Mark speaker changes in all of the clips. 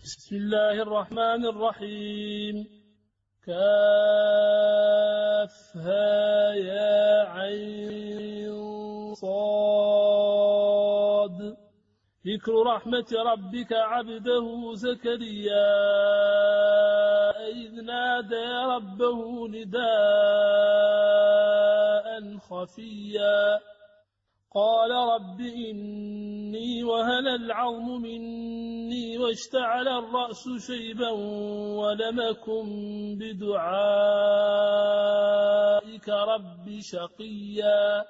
Speaker 1: بسم الله الرحمن الرحيم. كافها يا عين صاد. ذكر رحمة ربك عبده زكريا إذ نادى ربه نداء خفيا قال رب إني وهن العظم مني واشتعل الرأس شيبا ولم أكن بدعائك رب شقيا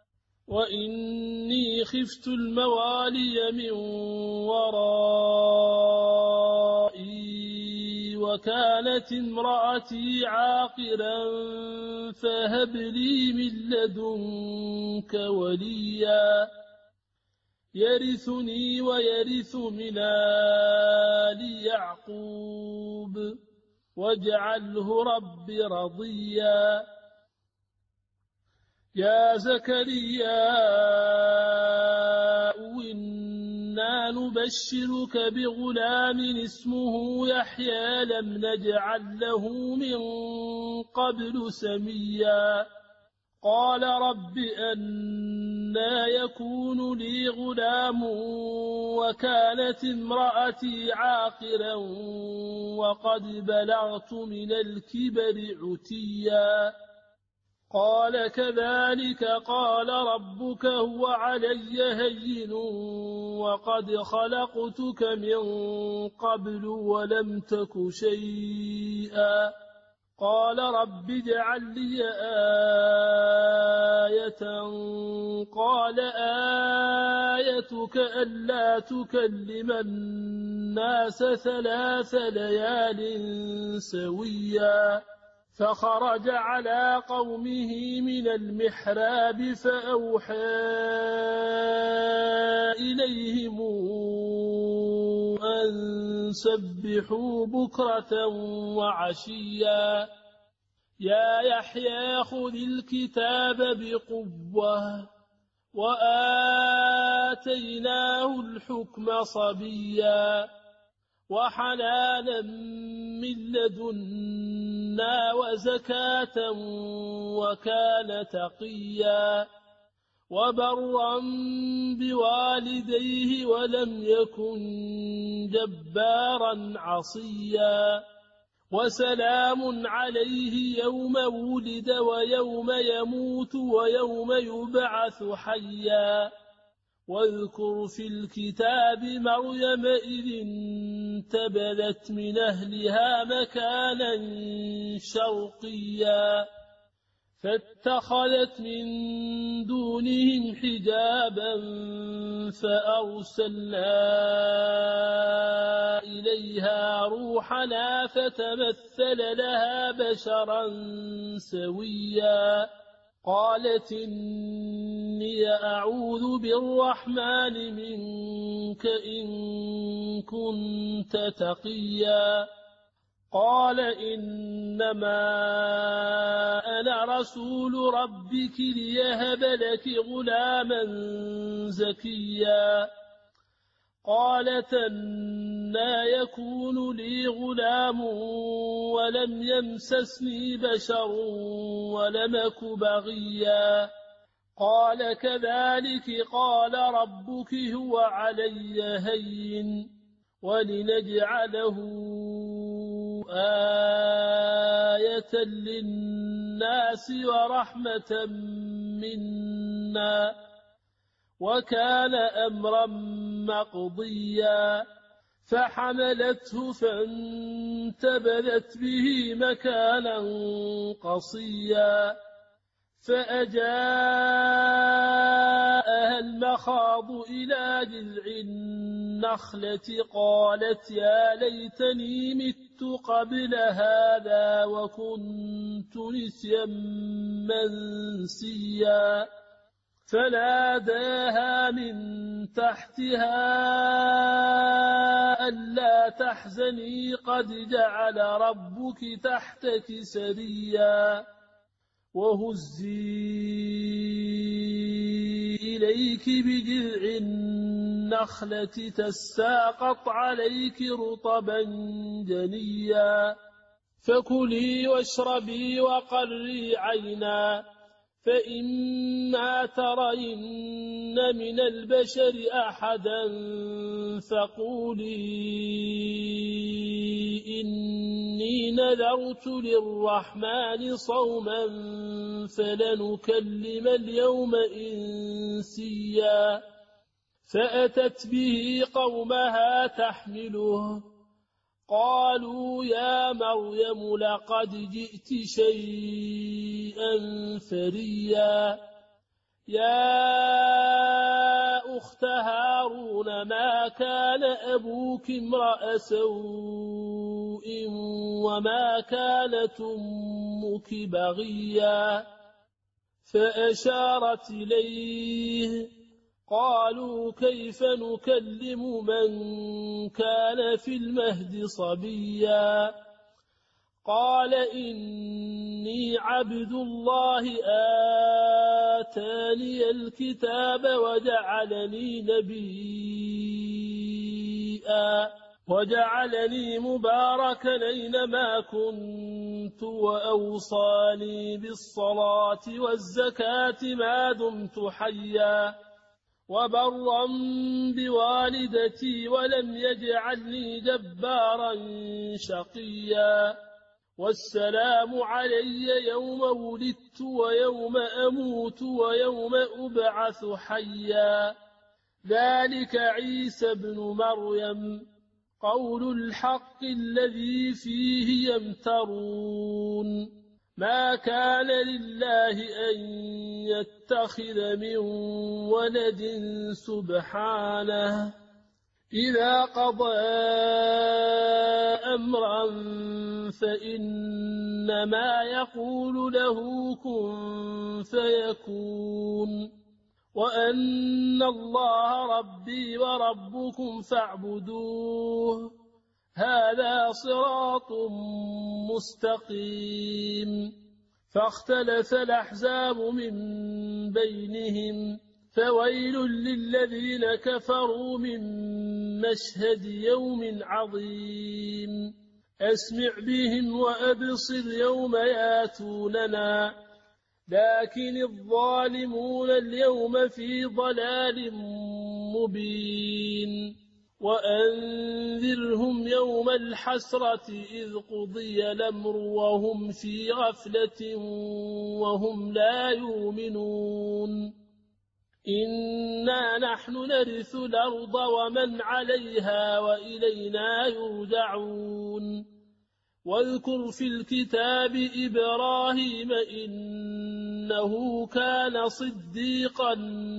Speaker 1: وإني خفت الموالي من ورائي وكانت امرأتي عاقرا فهب لي من لدنك وليا يرثني ويرث من آل يعقوب واجعله رب رضيا. يا زكريا إنا نبشرك بغلام اسمه يحيى لم نجعل له من قبل سميا قال رب أنى يكون لي غلام وكانت امرأتي عاقرا وقد بلغت من الكبر عتيا قال كذلك قال ربك هو علي هين وقد خلقتك من قبل ولم تك شيئا قال رب اجعل لي آية قال آيتك ألا تكلم الناس 3 ليال سويا فخرج على قومه من المحراب فأوحى إليهم أن سبحوا بكرة وعشيا يا يحيى خذ الكتاب بقوة وآتيناه الحكم صبيا وحنانا من لدنا وزكاة وكان تقيا وبرا بوالديه ولم يكن جبارا عصيا وسلام عليه يوم ولد ويوم يموت ويوم يبعث حيا واذكر في الكتاب مريم إذ انتبذت من أهلها مكانا شرقيا فاتخذت من دونهم حجابا فأرسلنا إليها روحنا فتمثل لها بشرا سويا قالت إني أعوذ بالرحمن منك إن كنت تقيا قال إنما أنا رسول ربك ليهب لك غلاما زكيا قالت أنى يكون لي غلام ولم يمسسني بشر ولم أك بغيا قال كذلك قال ربك هو علي هين ولنجعله آية للناس ورحمة منا وكان أمرا مقضيا فحملته فانتبذت به مكانا قصيا فأجاءها المخاض إلى جذع النخلة قالت يا ليتني مت قبل هذا وكنت نسيا منسيا فناداها من تحتها ألا تحزني قد جعل ربك تحتك سريا وهزي إليك بجذع النخلة تساقط عليك رطبا جنيا فكلي واشربي وقري عينا فإما ترين من البشر أحدا فقولي إني نذرت للرحمن صوما فلنكلم اليوم إنسيا فأتت به قومها تحمله قالوا يا مريم لقد جئت شيئا فريا يا أخت هارون ما كان أبوك امرأ سوء وما كانت أمك بغيا فأشارت إليه قالوا كيف نكلم من كان في المهد صبيا قال إني عبد الله آتاني الكتاب وجعلني نبيا وجعلني مباركا أينما كنت وأوصاني بالصلاة والزكاة ما دمت حيا وبرا بوالدتي ولم يجعلني جبارا شقيا والسلام علي يوم ولدت ويوم أموت ويوم أبعث حيا ذلك عيسى بن مريم قول الحق الذي فيه يمترون ما كان لله أن يتخذ من ولد سبحانه إذا قضى أمرا فإنما يقول له كن فيكون وأن الله ربي وربكم فاعبدوه هذا صراط مستقيم فاختلف الأحزاب من بينهم فويل للذين كفروا من مشهد يوم عظيم أسمع بهم وأبصر يوم ياتوننا لكن الظالمون اليوم في ضلال مبين وأنذرهم يوم الحسرة إذ قضي الأمر وهم في غفلة وهم لا يؤمنون إنا نحن نرث الأرض ومن عليها وإلينا يرجعون واذكر في الكتاب إبراهيم إنه كان صديقا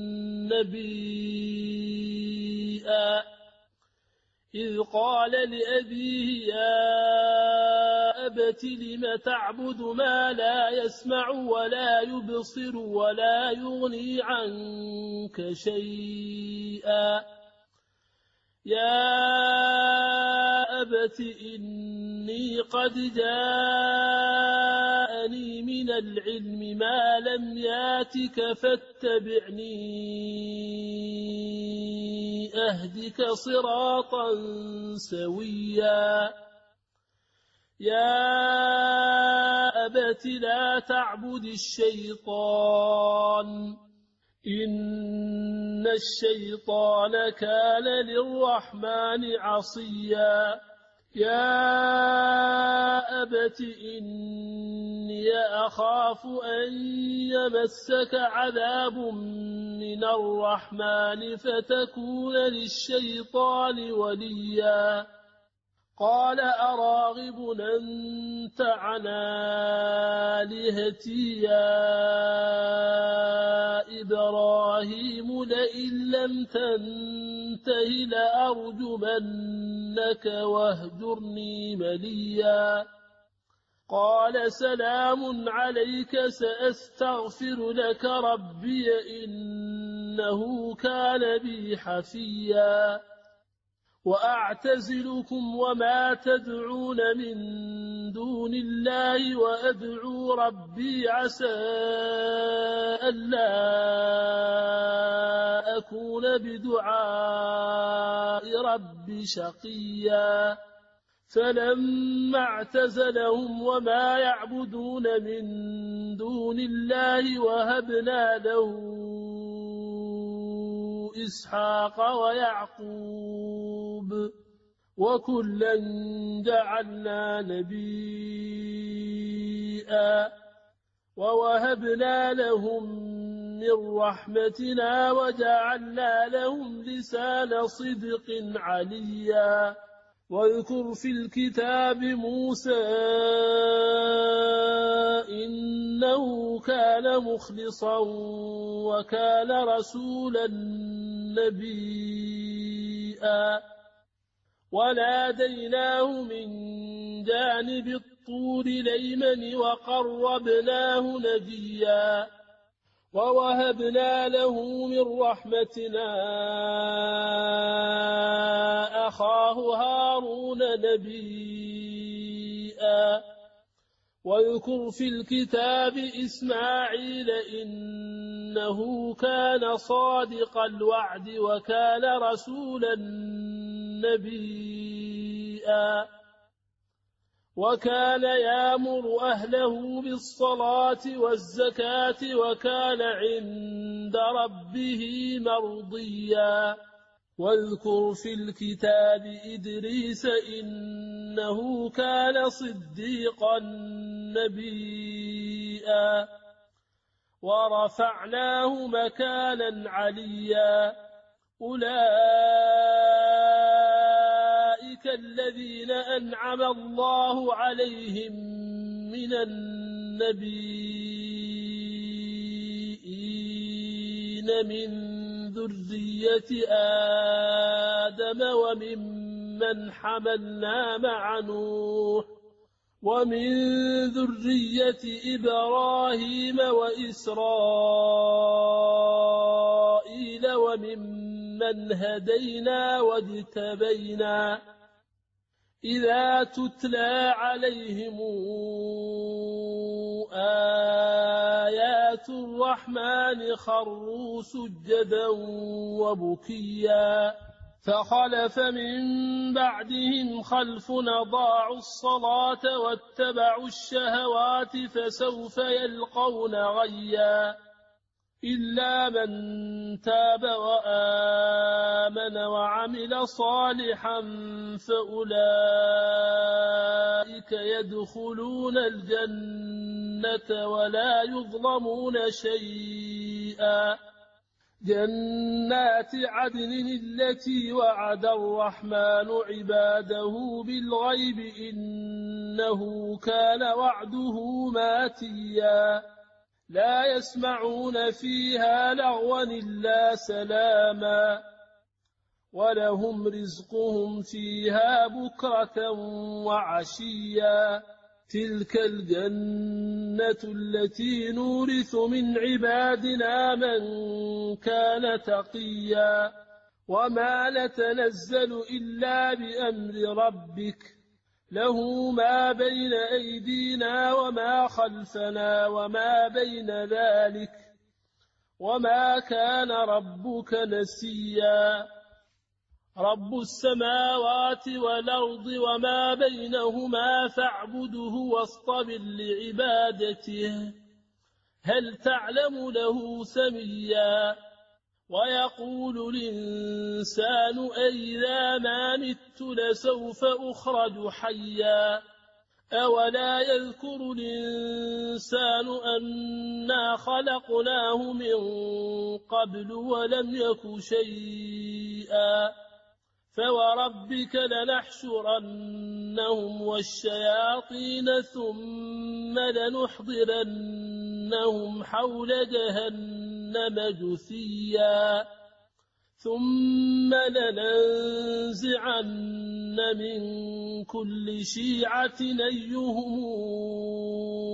Speaker 1: نبيا إذ قال لأبيه يا أبت لم تعبد ما لا يسمع ولا يبصر ولا يغني عنك شيئا يا أبت إني قد جاءني من العلم ما لم ياتك فاتبعني أهدك صراطا سويا يا أبت لا تعبد الشيطان إن الشيطان كان للرحمن عصيا يا أبت إني أخاف أن يمسك عذاب من الرحمن فتكون للشيطان وليا قال أراغب أنت عن آلهتي يا إبراهيم لئن لم تنته لأرجمنك واهجرني مليا قال سلام عليك سأستغفر لك ربي إنه كان بي حفيا وأعتزلكم وما تدعون من دون الله وأدعو ربي عسى ألا أكون بدعاء ربي شقيا فلما اعتزلهم وما يعبدون من دون الله وهبنا له إسحاق ويعقوب وكلا جعلنا نبيا ووهبنا لهم من رحمتنا وجعلنا لهم لسان صدق عليا واذكر في الكتاب موسى إنه كان مخلصا وكان رسولا نبيا وناديناه من جانب الطور الأيمن وقربناه نجيا ووهبنا له من رحمتنا أخاه هارون نبيا واذكر في الكتاب إسماعيل إنه كان صادق الوعد وكان رسولا نبيا وكان يأمر أهله بالصلاة والزكاة وكان عند ربه مرضيا واذكر في الكتاب إدريس إنه كان صديقا نبيا ورفعناه مكانا عليا أولئك الذين أنعم الله عليهم من النبيين من ذرية آدم وممن حملنا مع نوح ومن ذرية إبراهيم وإسرائيل وممن هدينا واجتبينا إذا تتلى عليهم آيات الرحمن خروا سجدا وبكيا فخلف من بعدهم خلف أضاعوا الصلاة واتبعوا الشهوات فسوف يلقون غيا إلا من تاب وآمن وعمل صالحا فأولئك يدخلون الجنة ولا يظلمون شيئا جنات عدن التي وعد الرحمن عباده بالغيب إنه كان وعده ماتيا لا يسمعون فيها لغوا إلا سلاما ولهم رزقهم فيها بكرة وعشيا تلك الجنة التي نورث من عبادنا من كان تقيا وما نتنزل إلا بأمر ربك له ما بين أيدينا وما خلفنا وما بين ذلك وما كان ربك نسيا رب السماوات والأرض وما بينهما فاعبده واصطبر لعبادته هل تعلم له سميا ويقول الإنسان أئذا ما مت لسوف أخرج حيا أولا يذكر الإنسان أنا خلقناه من قبل ولم يك شيئا فوربك لنحشرنهم والشياطين ثم لنحضرنهم حول جهنم جثيا ثم لننزعن من كل شيعة أيهم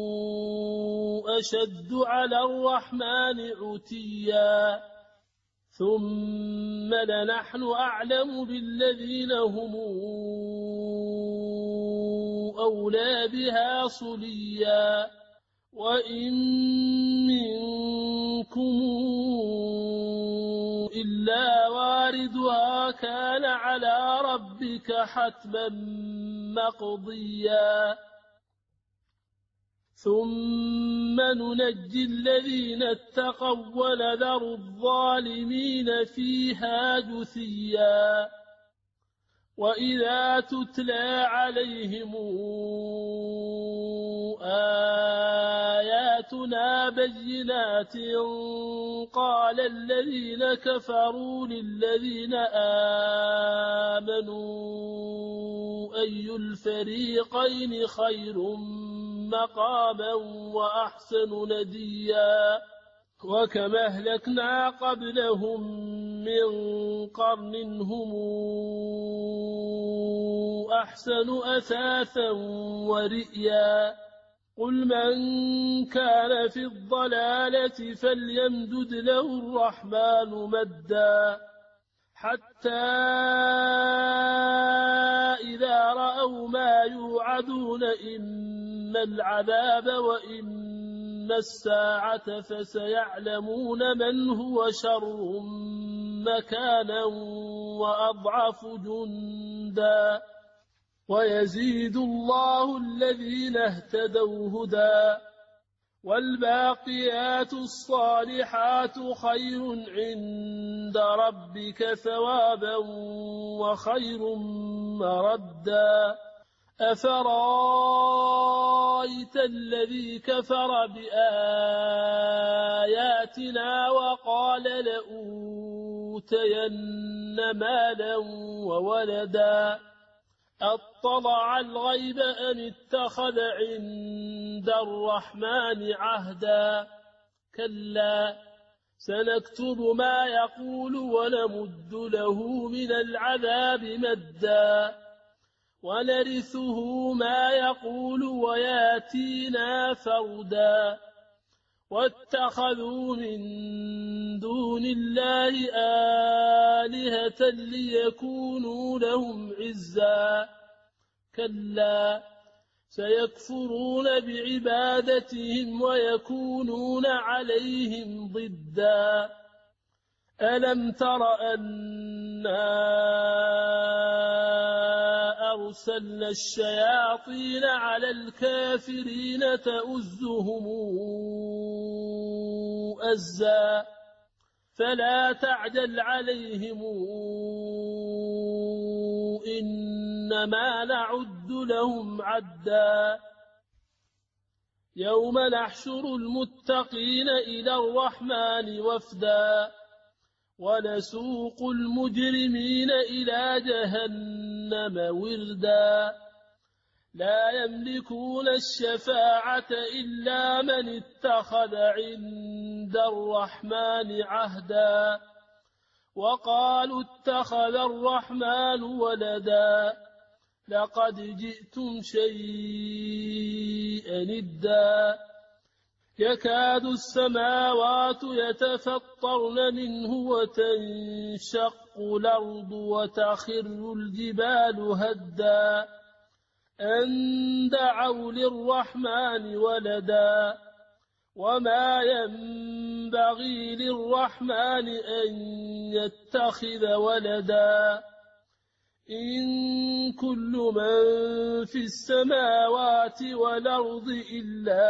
Speaker 1: أشد على الرحمن عتيا ثم لنحن أعلم بالذين هم أولى بها صليا وإن منكم إلا واردها كان على ربك حتما مقضيا ثم ننجي الذين اتقوا ونذر الظالمين فيها جثيا وإذا تتلى عليهم آياتنا بينات قال الذين كفروا للذين آمنوا أي الفريقين خير مقاما وأحسن نديا وكما أهلكنا قبلهم من قرن هم أحسن أثاثا ورئيا قل من كان في الضلالة فليمدد له الرحمن مدا حتى إذا رأوا ما يوعدون إما العذاب وإما الساعة فسيعلمون من هو شر مكانا وأضعف جندا ويزيد الله الذين اهتدوا هدى والباقيات الصالحات خير عند ربك ثوابا وخير مردا أفرايت الذي كفر بآياتنا وقال لأوتين مالا وولدا أطلع الغيب أم اتخذ عند الرحمن عهدا كلا سنكتب ما يقول ونمد له من العذاب مدا ونرثه ما يقول وياتينا فردا واتخذوا من دون الله آلهة ليكونوا لهم عزا كلا سيكفرون بعبادتهم ويكونون عليهم ضدا ألم تر أنا أرسلنا الشياطين على الكافرين تؤزهم أزا فلا تعجل عليهم إنما نعد لهم عدا يوم نحشر المتقين إلى الرحمن وفدا ونسوق المجرمين إلى جهنم وردا لا يملكون الشفاعة إلا من اتخذ عند الرحمن عهدا وقالوا اتخذ الرحمن ولدا لقد جئتم شيئا إدا يكاد السماوات يتفطرن منه وتنشق الأرض وتخر الجبال هدا أن دعوا للرحمن ولدا وما ينبغي للرحمن أن يتخذ ولدا إن كل من في السماوات والأرض إلا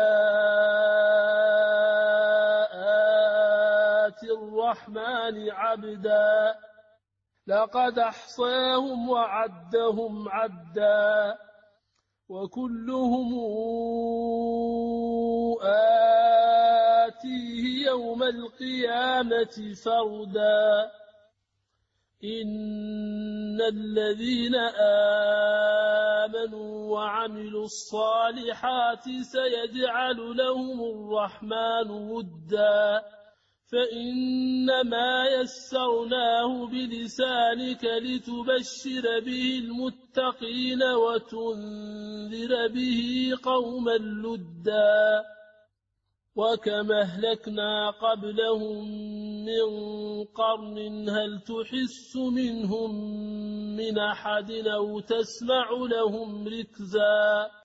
Speaker 1: آتي الرحمن عبدا لقد أحصاهم وعدهم عدا وكلهم آتيه يوم القيامة فردا إن الذين آمنوا وعملوا الصالحات سيجعل لهم الرحمن ودا فإنما يسرناه بلسانك لتبشر به المتقين وتنذر به قوما لدا وكما أهلكنا قبلهم من قرن هل تحس منهم من أحد أو تسمع لهم ركزا